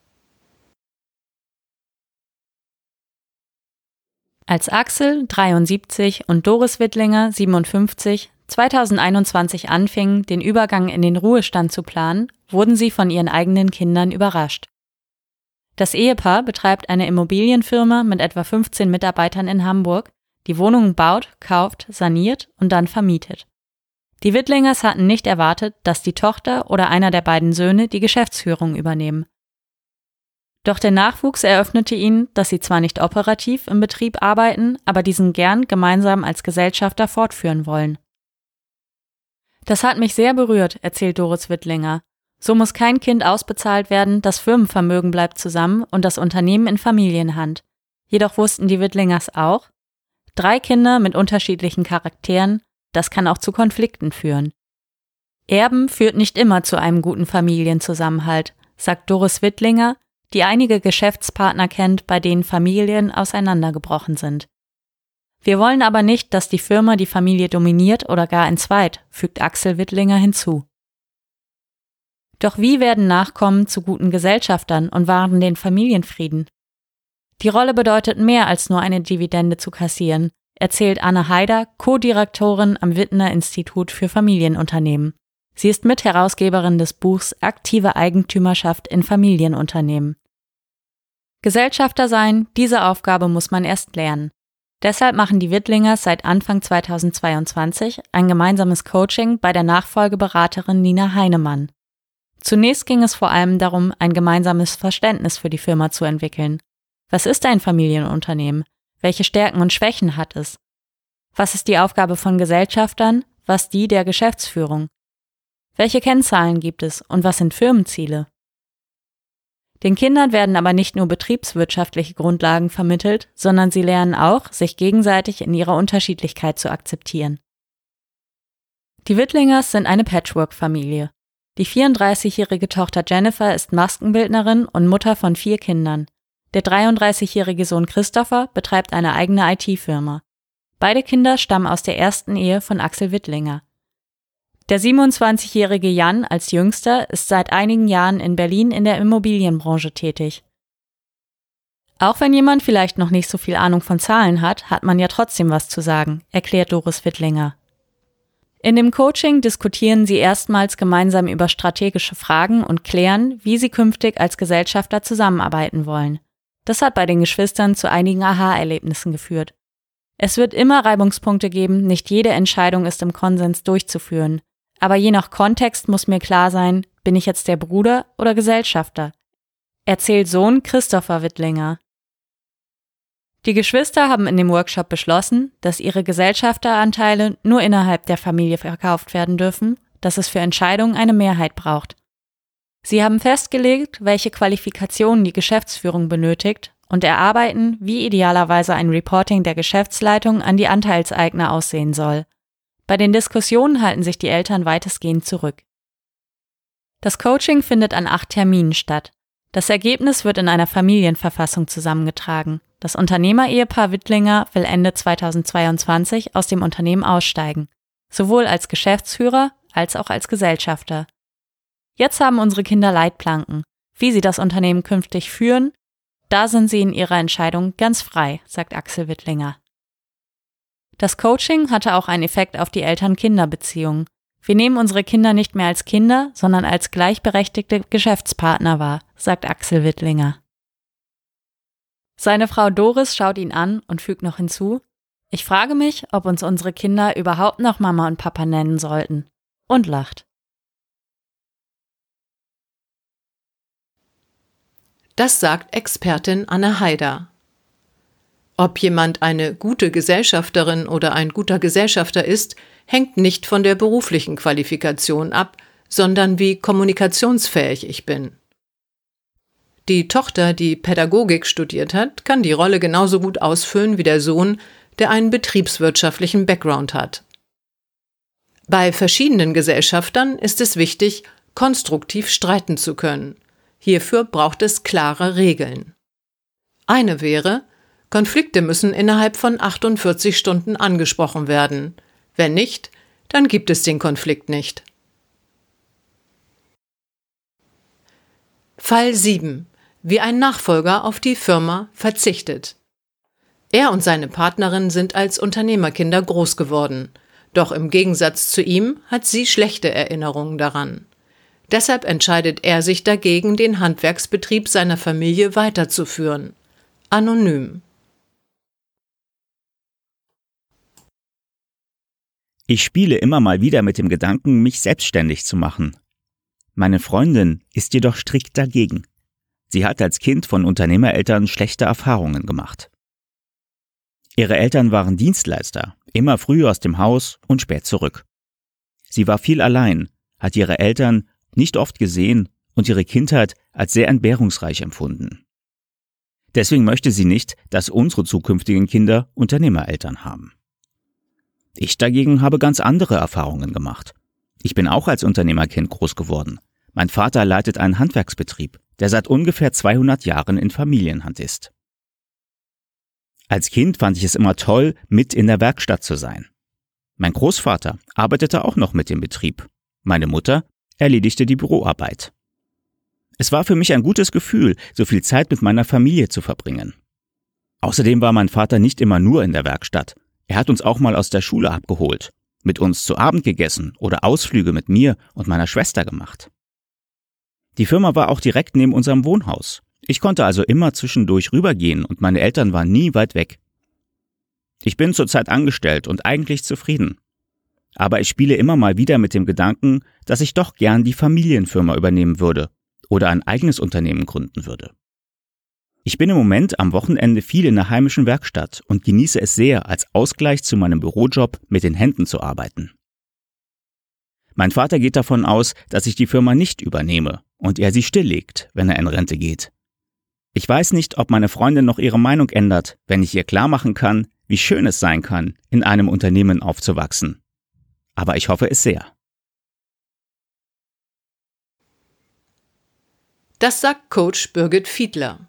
Als Axel, 73, und Doris Wittlinger, 57, 2021 anfingen, den Übergang in den Ruhestand zu planen, wurden sie von ihren eigenen Kindern überrascht. Das Ehepaar betreibt eine Immobilienfirma mit etwa 15 Mitarbeitern in Hamburg, die Wohnungen baut, kauft, saniert und dann vermietet. Die Wittlingers hatten nicht erwartet, dass die Tochter oder einer der beiden Söhne die Geschäftsführung übernehmen. Doch der Nachwuchs eröffnete ihnen, dass sie zwar nicht operativ im Betrieb arbeiten, aber diesen gern gemeinsam als Gesellschafter fortführen wollen. Das hat mich sehr berührt, erzählt Doris Wittlinger. So muss kein Kind ausbezahlt werden, das Firmenvermögen bleibt zusammen und das Unternehmen in Familienhand. Jedoch wussten die Wittlingers auch, 3 Kinder mit unterschiedlichen Charakteren, das kann auch zu Konflikten führen. Erben führt nicht immer zu einem guten Familienzusammenhalt, sagt Doris Wittlinger, die einige Geschäftspartner kennt, bei denen Familien auseinandergebrochen sind. Wir wollen aber nicht, dass die Firma die Familie dominiert oder gar entzweit, fügt Axel Wittlinger hinzu. Doch wie werden Nachkommen zu guten Gesellschaftern und wahren den Familienfrieden? Die Rolle bedeutet mehr als nur eine Dividende zu kassieren, erzählt Anne Haider, Co-Direktorin am Wittner Institut für Familienunternehmen. Sie ist Mitherausgeberin des Buchs Aktive Eigentümerschaft in Familienunternehmen. Gesellschafter sein, diese Aufgabe muss man erst lernen. Deshalb machen die Wittlingers seit Anfang 2022 ein gemeinsames Coaching bei der Nachfolgeberaterin Nina Heinemann. Zunächst ging es vor allem darum, ein gemeinsames Verständnis für die Firma zu entwickeln. Was ist ein Familienunternehmen? Welche Stärken und Schwächen hat es? Was ist die Aufgabe von Gesellschaftern? Was die der Geschäftsführung? Welche Kennzahlen gibt es und was sind Firmenziele? Den Kindern werden aber nicht nur betriebswirtschaftliche Grundlagen vermittelt, sondern sie lernen auch, sich gegenseitig in ihrer Unterschiedlichkeit zu akzeptieren. Die Wittlingers sind eine Patchwork-Familie. Die 34-jährige Tochter Jennifer ist Maskenbildnerin und Mutter von 4 Kindern. Der 33-jährige Sohn Christopher betreibt eine eigene IT-Firma. Beide Kinder stammen aus der ersten Ehe von Axel Wittlinger. Der 27-jährige Jan als Jüngster ist seit einigen Jahren in Berlin in der Immobilienbranche tätig. Auch wenn jemand vielleicht noch nicht so viel Ahnung von Zahlen hat, hat man ja trotzdem was zu sagen, erklärt Doris Wittlinger. In dem Coaching diskutieren sie erstmals gemeinsam über strategische Fragen und klären, wie sie künftig als Gesellschafter zusammenarbeiten wollen. Das hat bei den Geschwistern zu einigen Aha-Erlebnissen geführt. Es wird immer Reibungspunkte geben, nicht jede Entscheidung ist im Konsens durchzuführen. Aber je nach Kontext muss mir klar sein, bin ich jetzt der Bruder oder Gesellschafter? Erzählt Sohn Christopher Wittlinger. Die Geschwister haben in dem Workshop beschlossen, dass ihre Gesellschafteranteile nur innerhalb der Familie verkauft werden dürfen, dass es für Entscheidungen eine Mehrheit braucht. Sie haben festgelegt, welche Qualifikationen die Geschäftsführung benötigt und erarbeiten, wie idealerweise ein Reporting der Geschäftsleitung an die Anteilseigner aussehen soll. Bei den Diskussionen halten sich die Eltern weitestgehend zurück. Das Coaching findet an 8 Terminen statt. Das Ergebnis wird in einer Familienverfassung zusammengetragen. Das Unternehmer-Ehepaar Wittlinger will Ende 2022 aus dem Unternehmen aussteigen, sowohl als Geschäftsführer als auch als Gesellschafter. Jetzt haben unsere Kinder Leitplanken. Wie sie das Unternehmen künftig führen, da sind sie in ihrer Entscheidung ganz frei, sagt Axel Wittlinger. Das Coaching hatte auch einen Effekt auf die Eltern-Kinder-Beziehung. Wir nehmen unsere Kinder nicht mehr als Kinder, sondern als gleichberechtigte Geschäftspartner wahr, sagt Axel Wittlinger. Seine Frau Doris schaut ihn an und fügt noch hinzu: Ich frage mich, ob uns unsere Kinder überhaupt noch Mama und Papa nennen sollten. Und lacht. Das sagt Expertin Anne Haider. Ob jemand eine gute Gesellschafterin oder ein guter Gesellschafter ist, hängt nicht von der beruflichen Qualifikation ab, sondern wie kommunikationsfähig ich bin. Die Tochter, die Pädagogik studiert hat, kann die Rolle genauso gut ausfüllen wie der Sohn, der einen betriebswirtschaftlichen Background hat. Bei verschiedenen Gesellschaftern ist es wichtig, konstruktiv streiten zu können. Hierfür braucht es klare Regeln. Eine wäre: Konflikte müssen innerhalb von 48 Stunden angesprochen werden. Wenn nicht, dann gibt es den Konflikt nicht. Fall 7. Wie ein Nachfolger auf die Firma verzichtet. Er und seine Partnerin sind als Unternehmerkinder groß geworden. Doch im Gegensatz zu ihm hat sie schlechte Erinnerungen daran. Deshalb entscheidet er sich dagegen, den Handwerksbetrieb seiner Familie weiterzuführen. Anonym. Ich spiele immer mal wieder mit dem Gedanken, mich selbstständig zu machen. Meine Freundin ist jedoch strikt dagegen. Sie hat als Kind von Unternehmereltern schlechte Erfahrungen gemacht. Ihre Eltern waren Dienstleister, immer früh aus dem Haus und spät zurück. Sie war viel allein, hat ihre Eltern nicht oft gesehen und ihre Kindheit als sehr entbehrungsreich empfunden. Deswegen möchte sie nicht, dass unsere zukünftigen Kinder Unternehmereltern haben. Ich dagegen habe ganz andere Erfahrungen gemacht. Ich bin auch als Unternehmerkind groß geworden. Mein Vater leitet einen Handwerksbetrieb, der seit ungefähr 200 Jahren in Familienhand ist. Als Kind fand ich es immer toll, mit in der Werkstatt zu sein. Mein Großvater arbeitete auch noch mit im Betrieb. Meine Mutter erledigte die Büroarbeit. Es war für mich ein gutes Gefühl, so viel Zeit mit meiner Familie zu verbringen. Außerdem war mein Vater nicht immer nur in der Werkstatt. Er hat uns auch mal aus der Schule abgeholt, mit uns zu Abend gegessen oder Ausflüge mit mir und meiner Schwester gemacht. Die Firma war auch direkt neben unserem Wohnhaus. Ich konnte also immer zwischendurch rübergehen und meine Eltern waren nie weit weg. Ich bin zurzeit angestellt und eigentlich zufrieden. Aber ich spiele immer mal wieder mit dem Gedanken, dass ich doch gern die Familienfirma übernehmen würde oder ein eigenes Unternehmen gründen würde. Ich bin im Moment am Wochenende viel in der heimischen Werkstatt und genieße es sehr, als Ausgleich zu meinem Bürojob mit den Händen zu arbeiten. Mein Vater geht davon aus, dass ich die Firma nicht übernehme und er sie stilllegt, wenn er in Rente geht. Ich weiß nicht, ob meine Freundin noch ihre Meinung ändert, wenn ich ihr klar machen kann, wie schön es sein kann, in einem Unternehmen aufzuwachsen. Aber ich hoffe es sehr. Das sagt Coach Birgit Fiedler.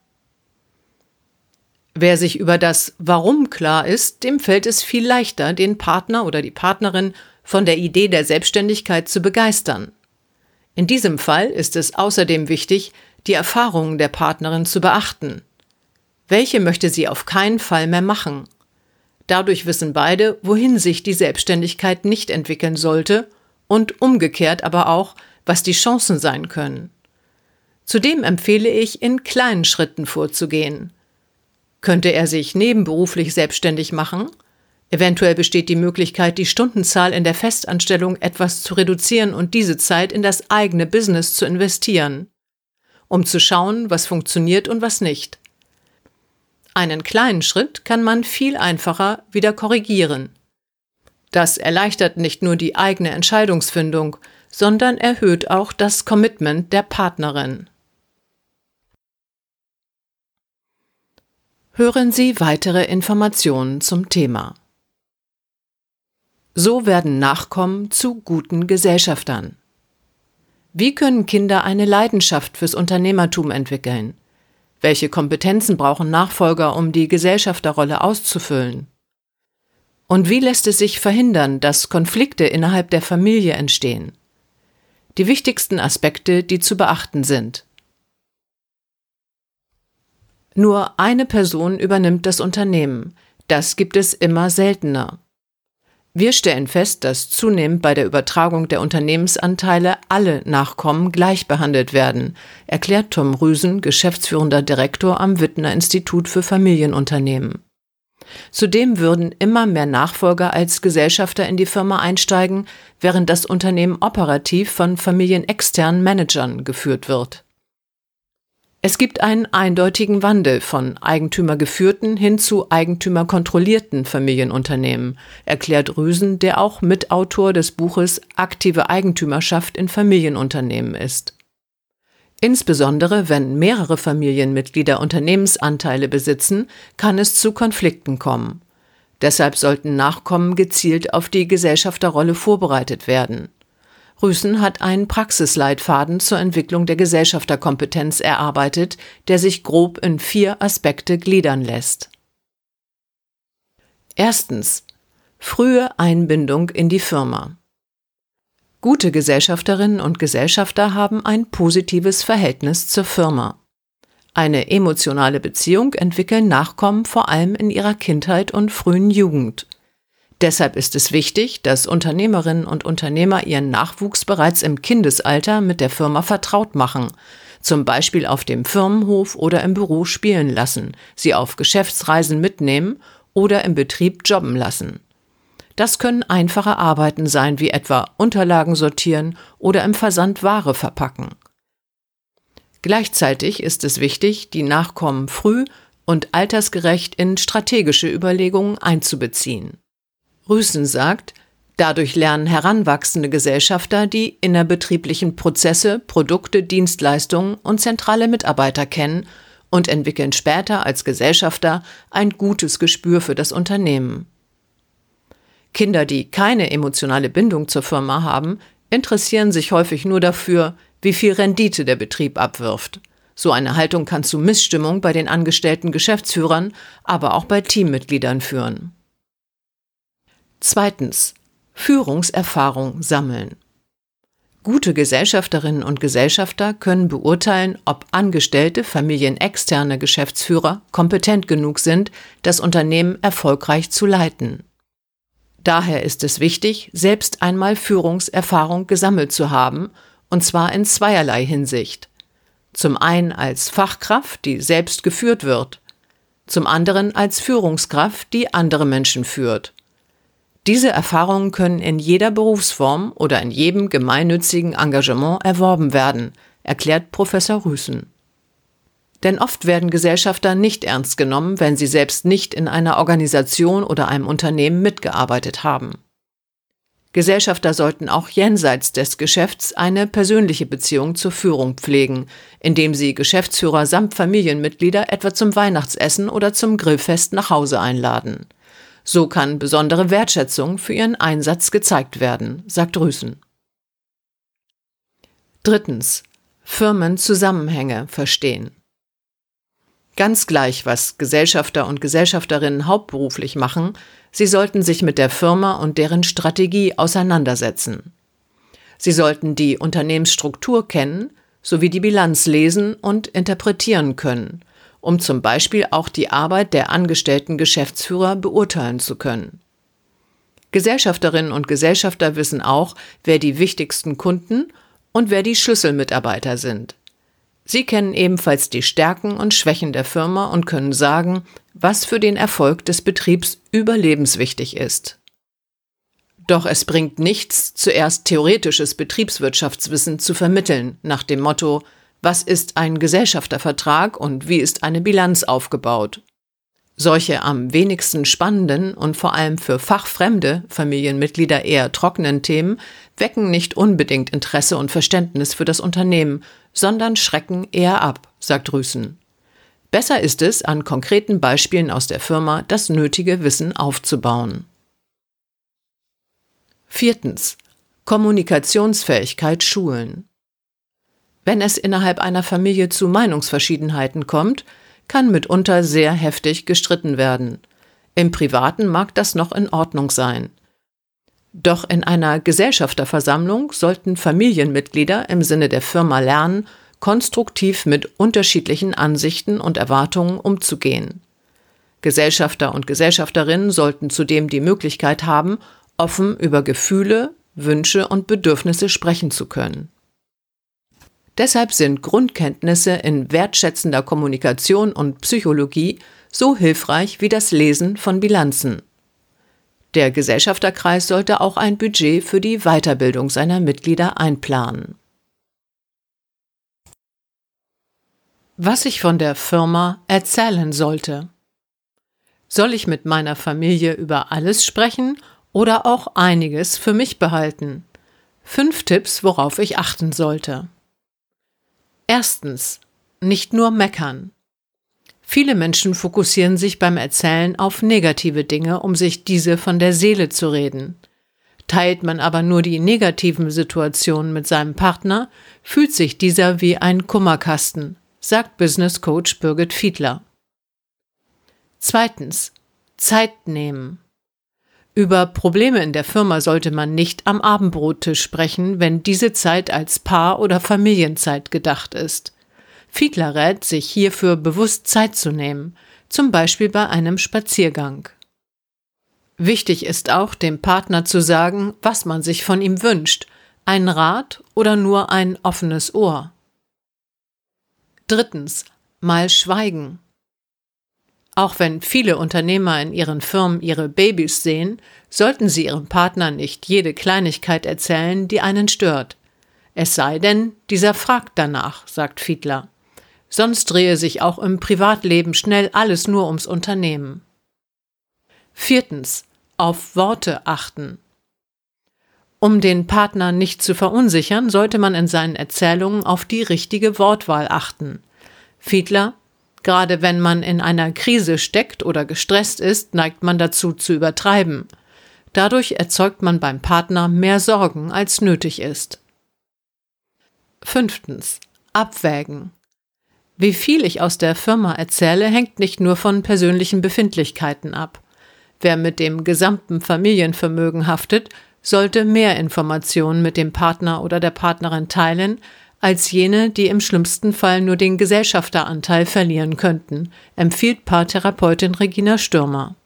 Wer sich über das Warum klar ist, dem fällt es viel leichter, den Partner oder die Partnerin von der Idee der Selbstständigkeit zu begeistern. In diesem Fall ist es außerdem wichtig, die Erfahrungen der Partnerin zu beachten. Welche möchte sie auf keinen Fall mehr machen? Dadurch wissen beide, wohin sich die Selbstständigkeit nicht entwickeln sollte und umgekehrt aber auch, was die Chancen sein können. Zudem empfehle ich, in kleinen Schritten vorzugehen. Könnte er sich nebenberuflich selbstständig machen? Eventuell besteht die Möglichkeit, die Stundenzahl in der Festanstellung etwas zu reduzieren und diese Zeit in das eigene Business zu investieren, um zu schauen, was funktioniert und was nicht. Einen kleinen Schritt kann man viel einfacher wieder korrigieren. Das erleichtert nicht nur die eigene Entscheidungsfindung, sondern erhöht auch das Commitment der Partnerin. Hören Sie weitere Informationen zum Thema. So werden Nachkommen zu guten Gesellschaftern. Wie können Kinder eine Leidenschaft fürs Unternehmertum entwickeln? Welche Kompetenzen brauchen Nachfolger, um die Gesellschafterrolle auszufüllen? Und wie lässt es sich verhindern, dass Konflikte innerhalb der Familie entstehen? Die wichtigsten Aspekte, die zu beachten sind. Nur eine Person übernimmt das Unternehmen. Das gibt es immer seltener. Wir stellen fest, dass zunehmend bei der Übertragung der Unternehmensanteile alle Nachkommen gleich behandelt werden, erklärt Tom Rüsen, geschäftsführender Direktor am Wittner Institut für Familienunternehmen. Zudem würden immer mehr Nachfolger als Gesellschafter in die Firma einsteigen, während das Unternehmen operativ von familienexternen Managern geführt wird. Es gibt einen eindeutigen Wandel von eigentümergeführten hin zu eigentümerkontrollierten Familienunternehmen, erklärt Rüsen, der auch Mitautor des Buches Aktive Eigentümerschaft in Familienunternehmen ist. Insbesondere wenn mehrere Familienmitglieder Unternehmensanteile besitzen, kann es zu Konflikten kommen. Deshalb sollten Nachkommen gezielt auf die Gesellschafterrolle vorbereitet werden. Rüsen hat einen Praxisleitfaden zur Entwicklung der Gesellschafterkompetenz erarbeitet, der sich grob in 4 Aspekte gliedern lässt. Erstens. Frühe Einbindung in die Firma. Gute Gesellschafterinnen und Gesellschafter haben ein positives Verhältnis zur Firma. Eine emotionale Beziehung entwickeln Nachkommen vor allem in ihrer Kindheit und frühen Jugend. Deshalb ist es wichtig, dass Unternehmerinnen und Unternehmer ihren Nachwuchs bereits im Kindesalter mit der Firma vertraut machen, zum Beispiel auf dem Firmenhof oder im Büro spielen lassen, sie auf Geschäftsreisen mitnehmen oder im Betrieb jobben lassen. Das können einfache Arbeiten sein, wie etwa Unterlagen sortieren oder im Versand Ware verpacken. Gleichzeitig ist es wichtig, die Nachkommen früh und altersgerecht in strategische Überlegungen einzubeziehen. Rüsen sagt, dadurch lernen heranwachsende Gesellschafter die innerbetrieblichen Prozesse, Produkte, Dienstleistungen und zentrale Mitarbeiter kennen und entwickeln später als Gesellschafter ein gutes Gespür für das Unternehmen. Kinder, die keine emotionale Bindung zur Firma haben, interessieren sich häufig nur dafür, wie viel Rendite der Betrieb abwirft. So eine Haltung kann zu Missstimmung bei den angestellten Geschäftsführern, aber auch bei Teammitgliedern führen. Zweitens. Führungserfahrung sammeln. Gute Gesellschafterinnen und Gesellschafter können beurteilen, ob angestellte familienexterne Geschäftsführer kompetent genug sind, das Unternehmen erfolgreich zu leiten. Daher ist es wichtig, selbst einmal Führungserfahrung gesammelt zu haben, und zwar in zweierlei Hinsicht. Zum einen als Fachkraft, die selbst geführt wird, zum anderen als Führungskraft, die andere Menschen führt. Diese Erfahrungen können in jeder Berufsform oder in jedem gemeinnützigen Engagement erworben werden, erklärt Professor Rüsen. Denn oft werden Gesellschafter nicht ernst genommen, wenn sie selbst nicht in einer Organisation oder einem Unternehmen mitgearbeitet haben. Gesellschafter sollten auch jenseits des Geschäfts eine persönliche Beziehung zur Führung pflegen, indem sie Geschäftsführer samt Familienmitglieder etwa zum Weihnachtsessen oder zum Grillfest nach Hause einladen. So kann besondere Wertschätzung für ihren Einsatz gezeigt werden, sagt Rüsen. Drittens. Firmenzusammenhänge verstehen. Ganz gleich, was Gesellschafter und Gesellschafterinnen hauptberuflich machen, sie sollten sich mit der Firma und deren Strategie auseinandersetzen. Sie sollten die Unternehmensstruktur kennen, sowie die Bilanz lesen und interpretieren können, um zum Beispiel auch die Arbeit der angestellten Geschäftsführer beurteilen zu können. Gesellschafterinnen und Gesellschafter wissen auch, wer die wichtigsten Kunden und wer die Schlüsselmitarbeiter sind. Sie kennen ebenfalls die Stärken und Schwächen der Firma und können sagen, was für den Erfolg des Betriebs überlebenswichtig ist. Doch es bringt nichts, zuerst theoretisches Betriebswirtschaftswissen zu vermitteln, nach dem Motto: Was ist ein Gesellschaftervertrag und wie ist eine Bilanz aufgebaut? Solche am wenigsten spannenden und vor allem für fachfremde Familienmitglieder eher trockenen Themen wecken nicht unbedingt Interesse und Verständnis für das Unternehmen, sondern schrecken eher ab, sagt Rüsen. Besser ist es, an konkreten Beispielen aus der Firma das nötige Wissen aufzubauen. Viertens. Kommunikationsfähigkeit schulen. Wenn es innerhalb einer Familie zu Meinungsverschiedenheiten kommt, kann mitunter sehr heftig gestritten werden. Im Privaten mag das noch in Ordnung sein. Doch in einer Gesellschafterversammlung sollten Familienmitglieder im Sinne der Firma lernen, konstruktiv mit unterschiedlichen Ansichten und Erwartungen umzugehen. Gesellschafter und Gesellschafterinnen sollten zudem die Möglichkeit haben, offen über Gefühle, Wünsche und Bedürfnisse sprechen zu können. Deshalb sind Grundkenntnisse in wertschätzender Kommunikation und Psychologie so hilfreich wie das Lesen von Bilanzen. Der Gesellschafterkreis sollte auch ein Budget für die Weiterbildung seiner Mitglieder einplanen. Was ich von der Firma erzählen sollte. Soll ich mit meiner Familie über alles sprechen oder auch einiges für mich behalten? 5 Tipps, worauf ich achten sollte. Erstens, nicht nur meckern. Viele Menschen fokussieren sich beim Erzählen auf negative Dinge, um sich diese von der Seele zu reden. Teilt man aber nur die negativen Situationen mit seinem Partner, fühlt sich dieser wie ein Kummerkasten, sagt Business Coach Birgit Fiedler. Zweitens, Zeit nehmen. Über Probleme in der Firma sollte man nicht am Abendbrottisch sprechen, wenn diese Zeit als Paar- oder Familienzeit gedacht ist. Fiedler rät, sich hierfür bewusst Zeit zu nehmen, zum Beispiel bei einem Spaziergang. Wichtig ist auch, dem Partner zu sagen, was man sich von ihm wünscht, ein Rat oder nur ein offenes Ohr. Drittens, mal schweigen. Auch wenn viele Unternehmer in ihren Firmen ihre Babys sehen, sollten sie ihrem Partner nicht jede Kleinigkeit erzählen, die einen stört. Es sei denn, dieser fragt danach, sagt Fiedler. Sonst drehe sich auch im Privatleben schnell alles nur ums Unternehmen. Viertens, auf Worte achten. Um den Partner nicht zu verunsichern, sollte man in seinen Erzählungen auf die richtige Wortwahl achten. Fiedler: Gerade wenn man in einer Krise steckt oder gestresst ist, neigt man dazu zu übertreiben. Dadurch erzeugt man beim Partner mehr Sorgen, als nötig ist. Fünftens, abwägen. Wie viel ich aus der Firma erzähle, hängt nicht nur von persönlichen Befindlichkeiten ab. Wer mit dem gesamten Familienvermögen haftet, sollte mehr Informationen mit dem Partner oder der Partnerin teilen, als jene, die im schlimmsten Fall nur den Gesellschafteranteil verlieren könnten, empfiehlt Paartherapeutin Regina Stürmer.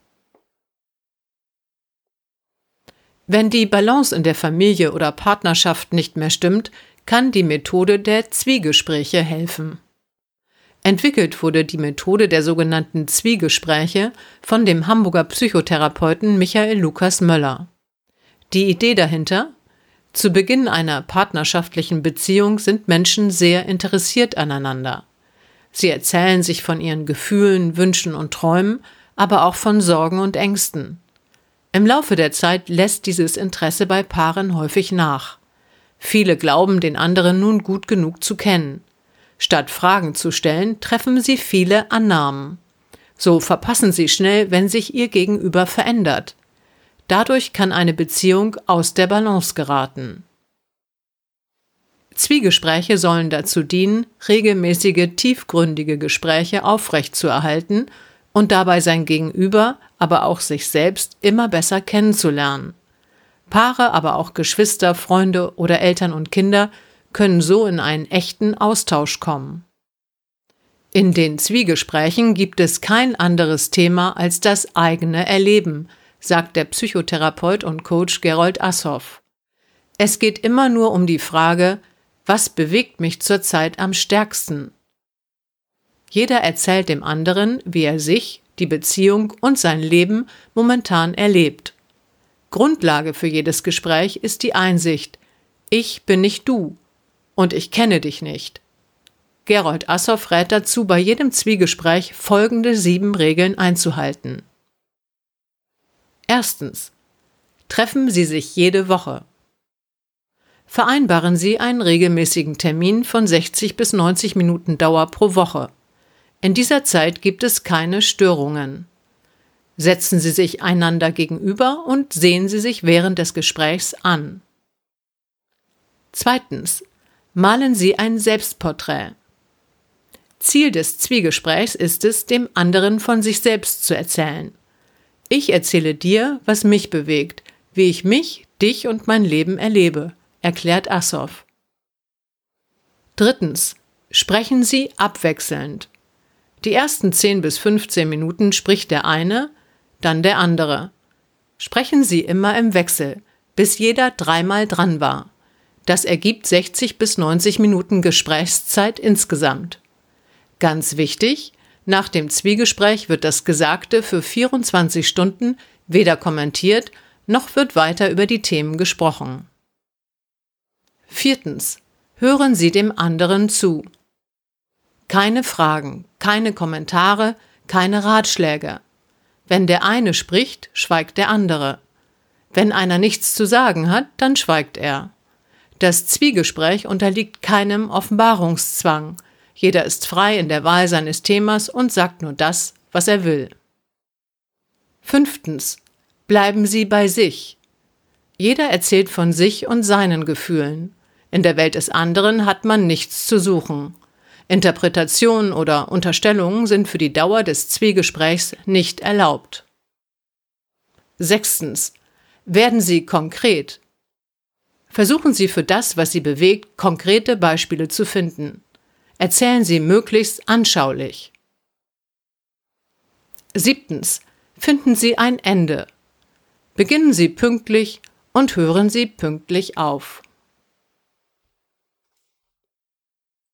Wenn die Balance in der Familie oder Partnerschaft nicht mehr stimmt, kann die Methode der Zwiegespräche helfen. Entwickelt wurde die Methode der sogenannten Zwiegespräche von dem Hamburger Psychotherapeuten Michael Lukas Möller. Die Idee dahinter: Zu Beginn einer partnerschaftlichen Beziehung sind Menschen sehr interessiert aneinander. Sie erzählen sich von ihren Gefühlen, Wünschen und Träumen, aber auch von Sorgen und Ängsten. Im Laufe der Zeit lässt dieses Interesse bei Paaren häufig nach. Viele glauben, den anderen nun gut genug zu kennen. Statt Fragen zu stellen, treffen sie viele Annahmen. So verpassen sie schnell, wenn sich ihr Gegenüber verändert. Dadurch kann eine Beziehung aus der Balance geraten. Zwiegespräche sollen dazu dienen, regelmäßige, tiefgründige Gespräche aufrechtzuerhalten und dabei sein Gegenüber, aber auch sich selbst immer besser kennenzulernen. Paare, aber auch Geschwister, Freunde oder Eltern und Kinder können so in einen echten Austausch kommen. In den Zwiegesprächen gibt es kein anderes Thema als das eigene Erleben, sagt der Psychotherapeut und Coach Gerold Assoff. Es geht immer nur um die Frage, was bewegt mich zurzeit am stärksten? Jeder erzählt dem anderen, wie er sich, die Beziehung und sein Leben momentan erlebt. Grundlage für jedes Gespräch ist die Einsicht: Ich bin nicht du und ich kenne dich nicht. Gerold Assoff rät dazu, bei jedem Zwiegespräch folgende 7 Regeln einzuhalten. Erstens: Treffen Sie sich jede Woche. Vereinbaren Sie einen regelmäßigen Termin von 60 bis 90 Minuten Dauer pro Woche. In dieser Zeit gibt es keine Störungen. Setzen Sie sich einander gegenüber und sehen Sie sich während des Gesprächs an. Zweitens: Malen Sie ein Selbstporträt. Ziel des Zwiegesprächs ist es, dem anderen von sich selbst zu erzählen. Ich erzähle dir, was mich bewegt, wie ich mich, dich und mein Leben erlebe, erklärt Assoff. 3. Sprechen Sie abwechselnd. Die ersten 10 bis 15 Minuten spricht der eine, dann der andere. Sprechen Sie immer im Wechsel, bis jeder 3-mal dran war. Das ergibt 60 bis 90 Minuten Gesprächszeit insgesamt. Ganz wichtig, nach dem Zwiegespräch wird das Gesagte für 24 Stunden weder kommentiert, noch wird weiter über die Themen gesprochen. 4. Hören Sie dem anderen zu. Keine Fragen, keine Kommentare, keine Ratschläge. Wenn der eine spricht, schweigt der andere. Wenn einer nichts zu sagen hat, dann schweigt er. Das Zwiegespräch unterliegt keinem Offenbarungszwang. Jeder ist frei in der Wahl seines Themas und sagt nur das, was er will. 5. Bleiben Sie bei sich. Jeder erzählt von sich und seinen Gefühlen. In der Welt des anderen hat man nichts zu suchen. Interpretationen oder Unterstellungen sind für die Dauer des Zwiegesprächs nicht erlaubt. 6. Werden Sie konkret. Versuchen Sie für das, was Sie bewegt, konkrete Beispiele zu finden. Erzählen Sie möglichst anschaulich. 7. Finden Sie ein Ende. Beginnen Sie pünktlich und hören Sie pünktlich auf.